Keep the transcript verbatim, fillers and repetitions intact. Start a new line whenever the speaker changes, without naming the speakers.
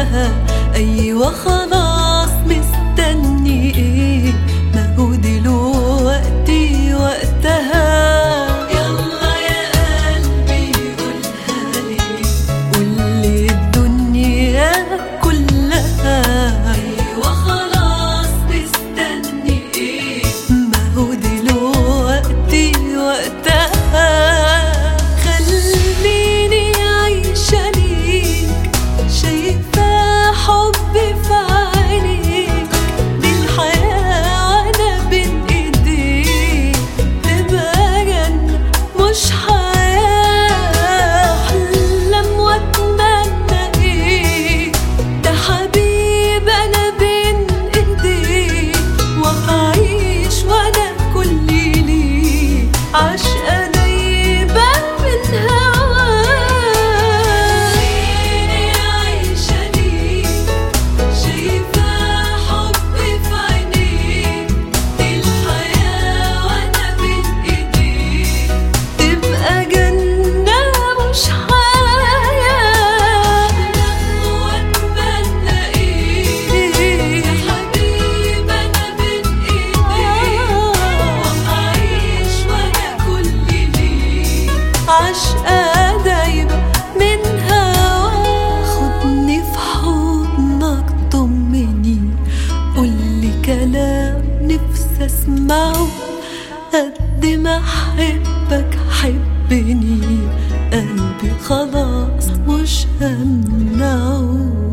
كلها. أيوة خلاص مستني ايه؟ ما هو دلوقتي وقتها. يلا يا قلبي قولها لي، قولي الدنيا كلها. أيوة خلاص مستني ايه؟ ما هو دلوقتي وقتها. خليني عايشة ليك، شايفة حبي في عينيك. دي الحياة وانا بين ايديك، تبقى جنة مش حياة. احلم واتمنى ايه؟ ده حبيب انا بين ايديك، وهعيش وانا كل ليك عشقة دايبة من هواك. خليني عايشة ليك، شايفة حبي في عينيك. دي الحياة وانا بين ايديك، تبقى جنة مش حياة. احلم واتمنى ايه؟ يا حبيب انا بين ايديك، وهعيش وانا كل ليك عشقة دايبة من هواك. خدني في حضنك طمني، قولي كلام نفسي اسمعه. قد ما احبك حبني، قلبي خلاص مش همنعه.